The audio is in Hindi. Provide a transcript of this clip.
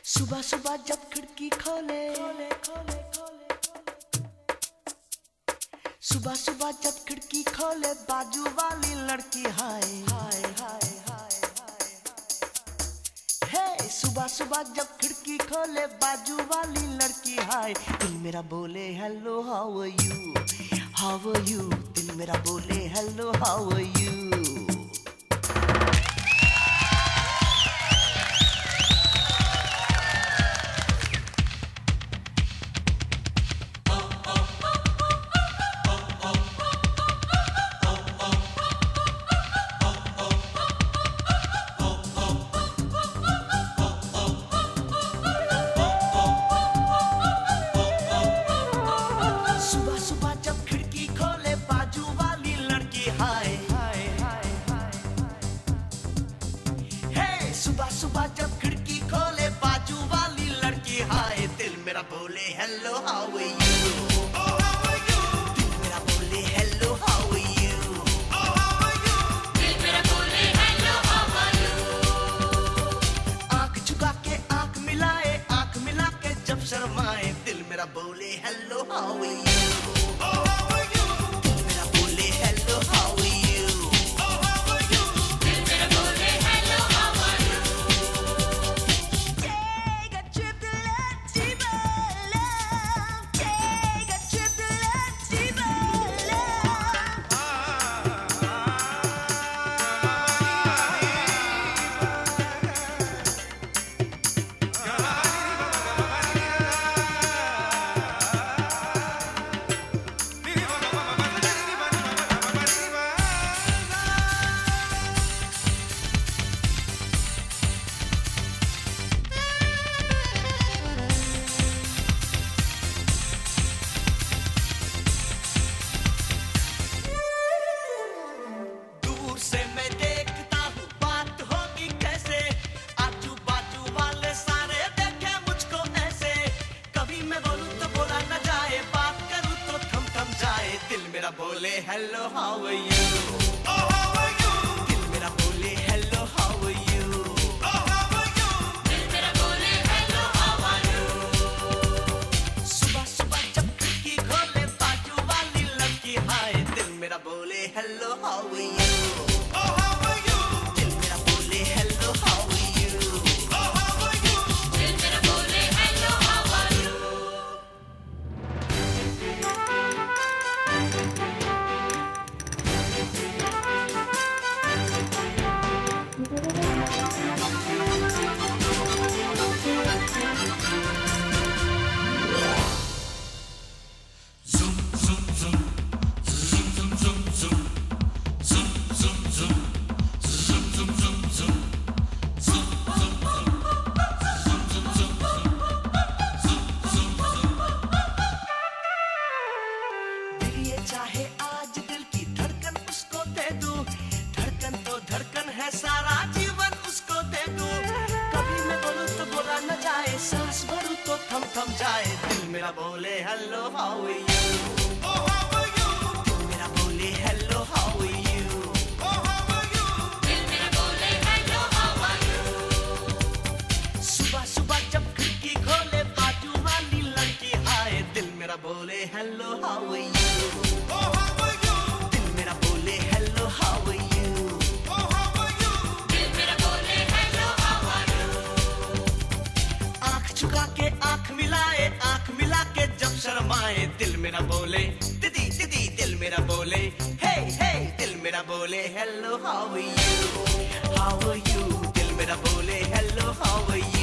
सुबह सुबह जब खिड़की खोले, सुबह सुबह जब खिड़की खोले बाजू वाली लड़की हाय हाय हाय हाय हे। सुबह सुबह जब खिड़की खोले बाजू वाली लड़की हाय, दिल मेरा बोले hello how are you, how are you. दिल मेरा बोले हेलो हाउ आर यू। सुबह सुबह जब खिड़की खोले बाजू वाली लड़की हाय, दिल मेरा बोले हेलो हाउ आर यू, दिल मेरा बोले हेलो हाउ आर यू, दिल मेरा बोले हेलो हाउ आर यू। आंख झुका के आंख मिलाए, आंख मिला के जब शर्माए, दिल मेरा बोले हेलो हाउ आर यू। बोले hello how are you, how are you. दिल मेरा बोले hello how are you, how are you. दिल मेरा बोले हेलो हाउ आर यू। सुबह सुबह जब खिड़की खोले बाजू वाली लड़की हाय, दिल मेरा बोले hello how are you, how are you. दिल मेरा बोले hello how are you, how are you. दिल मेरा बोले हेलो हाउ आर यू। चाहे आज दिल की धड़कन उसको दे दूं, धड़कन तो धड़कन है सारा जीवन उसको दे दूं। कभी मैं बोलूं तो बोला न जाए, सांस भरूं तो थम थम जाए, दिल मेरा बोले hello how are you, how are you. दिल मेरा बोले hello how are you, how are you. दिल मेरा बोले हेलो हाउ आर यू। सुबह सुबह जब खिड़की खोले बाजू वाली लड़की हाय, दिल मेरा बोले हेलो हाउ आर यू, शर्माए, दिल मेरा बोले दीदी दीदी, दिल मेरा बोले हे हे, दिल मेरा बोले hello how are you, how are you. दिल मेरा बोले हेलो हाउ आर यू।